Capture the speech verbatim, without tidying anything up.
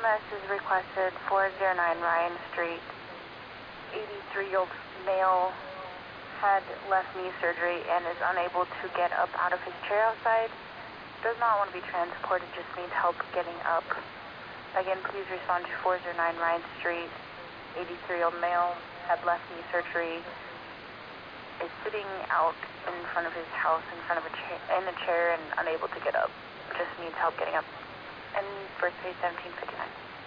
S is requested four oh nine Ryan Street. eighty-three-year-old male had left knee surgery and is unable to get up out of his chair outside. Does not want to be transported, just needs help getting up. Again, please respond to four oh nine Ryan Street. eighty-three-year-old male had left knee surgery, is sitting out in front of his house in front of a chair, in a chair and unable to get up. Just needs help getting up. And birthday seventeen fifty-nine.